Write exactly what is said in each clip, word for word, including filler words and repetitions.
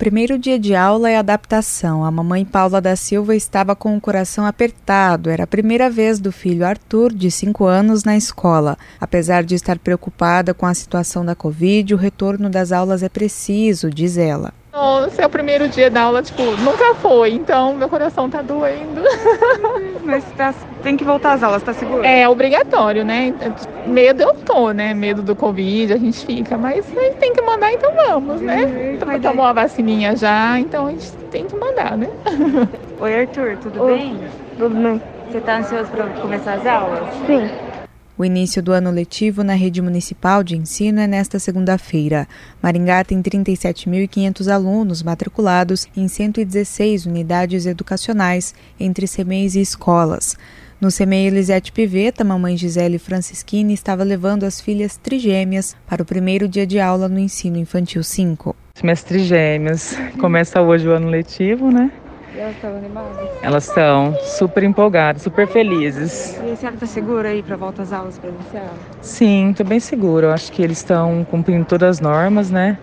Primeiro dia de aula é adaptação. A mamãe Paula da Silva estava com o coração apertado. Era a primeira vez do filho Arthur, de cinco anos, na escola. Apesar de estar preocupada com a situação da Covid, o retorno das aulas é preciso, diz ela. Nossa, é o primeiro dia da aula, tipo, nunca foi, então meu coração tá doendo. Mas tá, tem que voltar às aulas, tá seguro? É obrigatório, né? Medo eu tô, né? Medo do Covid, a gente fica, mas a gente tem que mandar, então vamos, né? Então, tomou a vacininha já, então a gente tem que mandar, né? Oi, Arthur, tudo Oi. bem? Tudo bem? Você tá ansioso para começar as aulas? Sim. O início do ano letivo na rede municipal de ensino é nesta segunda-feira. Maringá tem trinta e sete mil e quinhentos alunos matriculados em cento e dezesseis unidades educacionais, entre C M E Is e escolas. No C M E I Elisete Piveta, mamãe Gisele Francischini estava levando as filhas trigêmeas para o primeiro dia de aula no ensino infantil cinco. Minhas trigêmeas. Começa hoje o ano letivo, né? E elas estavam animadas? Elas estão super empolgadas, super felizes. E a senhora tá segura aí para volta às aulas presencial? Sim, estou bem segura. Eu acho que eles estão cumprindo todas as normas, né?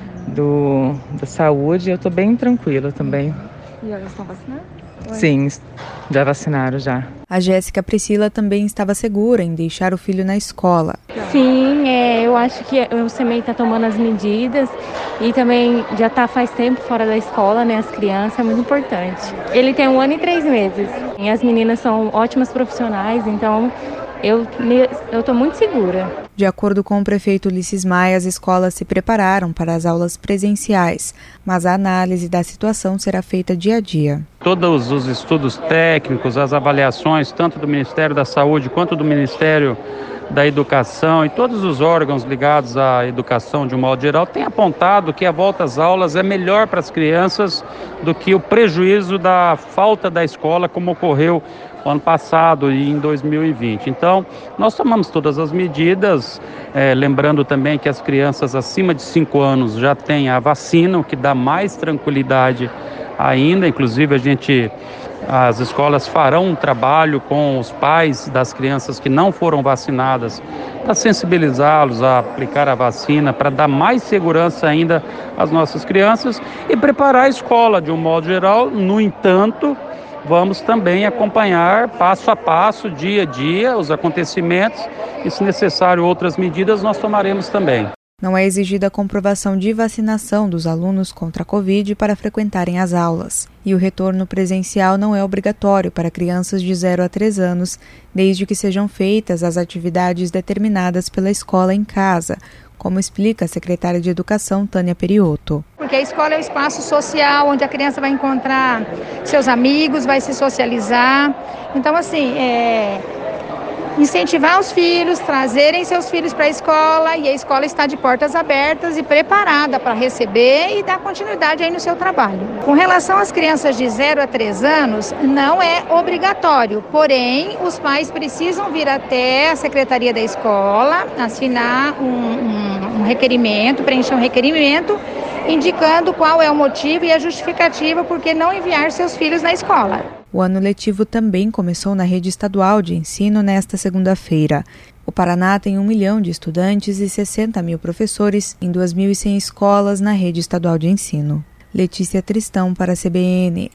Do, da saúde. Eu estou bem tranquila também. E elas estão vacinando? Sim, já vacinaram já. A Jéssica Priscila também estava segura em deixar o filho na escola. Sim, é, eu acho que o C M E I está tomando as medidas e também já está faz tempo fora da escola, né? As crianças, é muito importante. Ele tem um ano e três meses e as meninas são ótimas profissionais, então eu estou muito segura. De acordo com o prefeito Ulisses Maia, as escolas se prepararam para as aulas presenciais, mas a análise da situação será feita dia a dia. Todos os estudos técnicos, as avaliações, tanto do Ministério da Saúde quanto do Ministério da Educação e todos os órgãos ligados à educação de um modo geral, têm apontado que a volta às aulas é melhor para as crianças do que o prejuízo da falta da escola, como ocorreu no ano passado e em dois mil e vinte. Então, nós tomamos todas as medidas, é, lembrando também que as crianças acima de cinco anos já têm a vacina, o que dá mais tranquilidade ainda. Inclusive, a gente, as escolas farão um trabalho com os pais das crianças que não foram vacinadas para sensibilizá-los a aplicar a vacina, para dar mais segurança ainda às nossas crianças e preparar a escola de um modo geral. No entanto, vamos também acompanhar passo a passo, dia a dia, os acontecimentos e, se necessário, outras medidas nós tomaremos também. Não é exigida a comprovação de vacinação dos alunos contra a Covid para frequentarem as aulas. E o retorno presencial não é obrigatório para crianças de zero a três anos, desde que sejam feitas as atividades determinadas pela escola em casa, como explica a secretária de Educação, Tânia Periotto. Porque a escola é um espaço social onde a criança vai encontrar seus amigos, vai se socializar. Então, assim, é... incentivar os filhos, trazerem seus filhos para a escola, e a escola está de portas abertas e preparada para receber e dar continuidade aí no seu trabalho. Com relação às crianças de zero a três anos, não é obrigatório, porém os pais precisam vir até a secretaria da escola, assinar um, um, um requerimento, preencher um requerimento, indicando qual é o motivo e a justificativa por que não enviar seus filhos na escola. O ano letivo também começou na rede estadual de ensino nesta segunda-feira. O Paraná tem um milhão de estudantes e sessenta mil professores em duas mil e cem escolas na rede estadual de ensino. Letícia Tristão para a C B N.